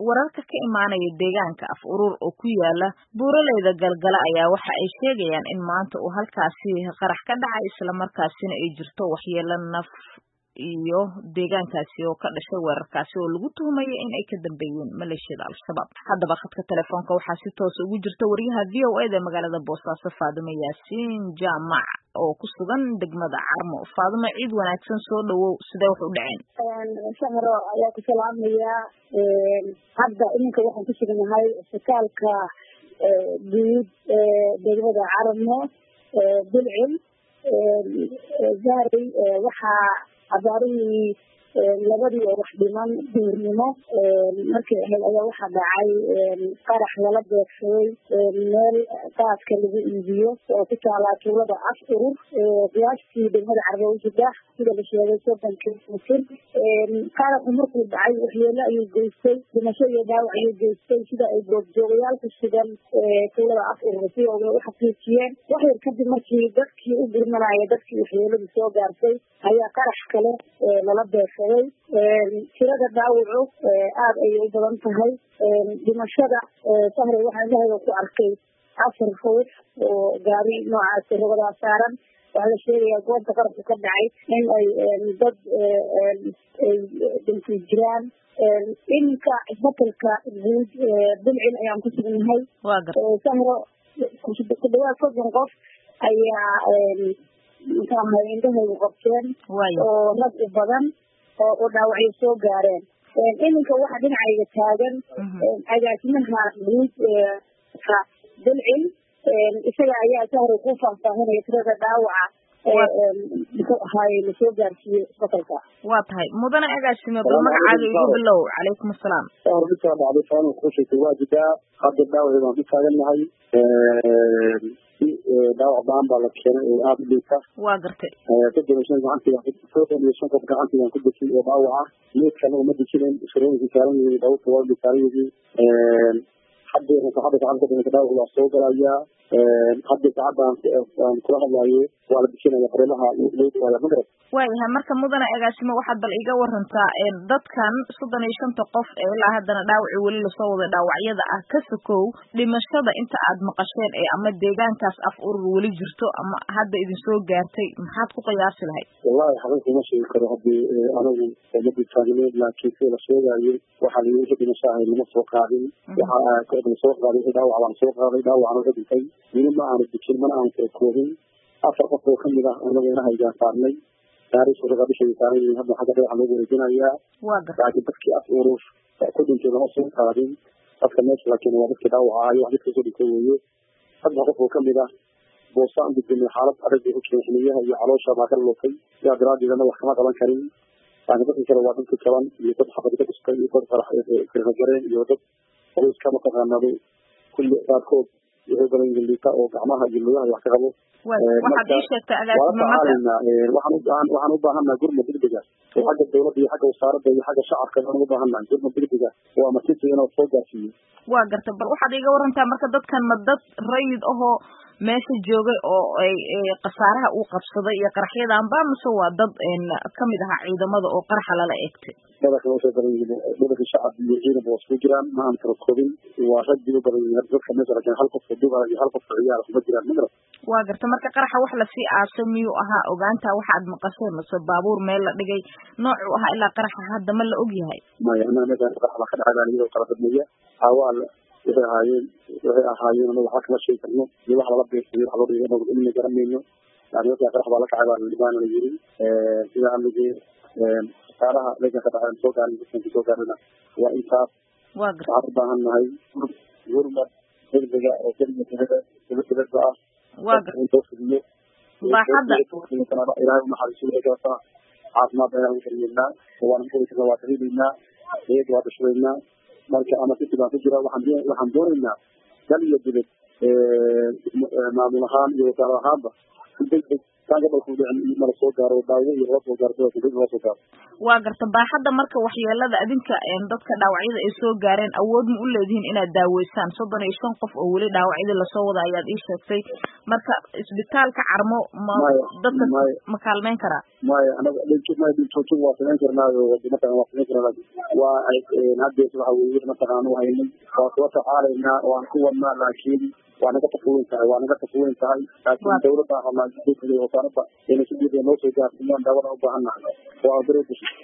wararka ka imaanaya deegaanka af urur oo ku yaala buuraleyda galgala ayaa waxa ay sheegayaan in maanta uu halkaasi qarax ka dhacay isla markaasina ay jirto waxyeelo naf iyo deegaankaasi oo ka dhashay weerarkaasi oo lagu tuhmayo in ay ka dambeeyeen maleeshiyada al-shabaab. Haddaba khadka telefoonka waxaa si toos ugu jirta wariyaha VOA magaalada Boosaaso Faadimo Yaasiin Jaamac oo ku sugan degmada Carmo. Faadimo, ciid wanaagsan, soo dhawow, sidee wax u dhaceen? Shahro ayaa ku salaamaya. Hadda iminka waxaan ku suganahay isbitaalka guud degmada Carmo Bilcil Zahri. waxaa abaarihii labadii wax dhiman duurnimo markii ahayd ayaa waxaa dhacay qarax lala beegsaday meel qaaska lagu iibiyo oo ku taala tuulada af urur qiyaastii degmada Carmo sida la sheegay 30 kilomitir. qaraxu markuu dhacay waxyeelo ayuu geystay, dhimasho iyo dhaawac ayuu geystay sida ay goobjoogayaal ku sugan tuulada af urur si ay u xaqiijiyeen. wax yar kadib markii dadkii u gurmanaya dadkii waxyeeladu soo gaartay ayaa qarax kale lala beegsaday. tirada dhaawacu aad ayay u badan tahay. dhimashada sahre waxaan ilaahay ku arkay 4 ruux oo gaari noocaas rogada saaran. waxaa la sheegayaa goobta qaraxu ka dhacay in ay dad dhintay jiraan. iminka isbitaalka guud Bilcil ayaan ku sugnahay. Sahro ku dhawaad 30 qof ayaa indhahaygu qabteen oo rag u badan oo dhaawacyo soo gaareen. iminka waxaa dhinacayga taagan agaasimaha guud Bilcil. isaga ayaa sahro ku faahfaahinaya tirada dhaawaca lasoo gaarsiiyey isbitaalka. waa tahay mudane agaasime, bal magacaaga igu bilow. calaykum asalaam. waa jidaa hadda dhaawaceeda waan ku taagannahay. dhaawac baan baa la keenay oo aad u liita. waa gartay. gacantiigaan ku dejin oo dhaawaca meedkana uma dejinayn surooyinka saaran yihiin dhawrta waa saaran yihiin. hadda dhaawac waa soo galayaa. hadda saacadaan kula hadlaayo waa la bixinaya fariimaha magarab. waayahay marka mudane agaasime, waxaad bal iga warantaa dadkan 35 qof ee ilaa haddana dhaawaci weli lasoo wada dhaawacyada ah ka sokow dhimashada inta aad maqasheen ee ama deegaankaas af urur weli jirto ama hadda idin soo gaartay, maxaad ku qiyaasi lahayd? wallahi xaqiiqi ma sheegi karo haddii anagu ma taagneed, laakiin sida la sheegayo waxaa la yidhi dhimasho ahay lama soo qaadin. waxaa soo qaaday dhaawac waan soo qaaday, dhaawacna ka dhintay weli ma aanu dejin mana aanu soo koobin. 4 qof oo kamid ah anagu inahaygaan saarnay taariikhda bishii saaran yihiin. hadda xagga dhinaca loogu wareejinayaa. laakiin dadkii af urur ku dhintay lama soo qaadin. dadka meesha laakiin waa dadkii dhaawacayo wax dadka soo dhintay weeye. 3 qof oo kamid ah boosaan degdegay xaalad adag ay ku jireen xiliyaha iyo caloosha baa ka lootay. sidaa daraadeedna wax kama qaban karin. laakiin dadka kale waa dadka jaban iyo dad xabad ka dhistay iyo dad faraxgareen iyo dad qoys kama taqaanado kulli qaarkood wuxuu badan liita oo gacmaha iyo lugaha wax ka qabo. waxaad ii sheegtay agaasime waxaan u baahannahay gurmad degdeg ah oo xagga dawladda iyo xagga wasaaradda iyo xagga shacabka aan ugu baahannahay gurmad degdeg ah oo amarkiisa inuu soo gaarsiiyo. waa gartay. bal waxaad iga warantaa marka dadkan ma dad rayid ahoo meesha joogay oo ay khasaaraha uu qabsaday iyo qaraxyadanba, mise waa dad kamid ahaa ciidamada oo qaraxa lala eegtay? dadka shacab iyo ciidan waa isku jiraan, ma aan kala koobin. waa rag u badan yihiin dadka meesha, laakiin 1 qof duba iyo 1 qof ciyaar kuma jiraan magarab. waa gartay. marka qaraxa wax lasii aasay miyuu ahaa ogaanta waxaad maqasheen, mise baabuur meel la dhigay noocuu ahaa ilaa qaraxa hadda ma la og yahay? maya meeshaan qarax baa ka dhacay iyadoo kala badnaya awaal waxay ahaayeen anagu waxba kama sheegi karno. iyo wax lala beegsaday wax loo dhigay anagu ilmi garanayno. laakiin dadka qarax baa la kacay baa la yiri sida amnigii saaraha meesha ka dhacay soo gaarin dadka soo gaarina waa intaas. waxaan u baahannahay gurmad degdega oo degdega ah. baaxadda ilaahay naxariiso caafimaad ayaan u xiriirnaa waana muhiimka waa tariideynaa iyada waa dhashadeynaa. marka ama si baan ku jira waxaan doonaynaa dal iyo dibad maamul ahaan iyo wasaar ahaanba si degdeg taanga balku dhicin mala soo gaaro daawo iyo loo soo gaaro dad loo soo gaaro waa gartan baaxadda marka waxyeelada adinka dadka dhaawacyada ay soo gaareen awood ma u leedihiin inaad daaweysaan 35 qof oo weli dhaawacyada lasoo wada ayaad ii sheegtay marka isbitaalka Carmo ma dadka ma kaalmeyn karaa maya anaga dhintootin waa sameyn karnaayo wadamada waa sameyn karnaa waa hadda waxa weeye mataqaan u haynay waa soo taxaalaynaa waan ku wadnaa laakiin waa naga tafuweyn tahay laakiin dawladda hadla wasaaradda inay si dib loo soo gaarsiiyaan daawada u baahannahay waa dareemaysaa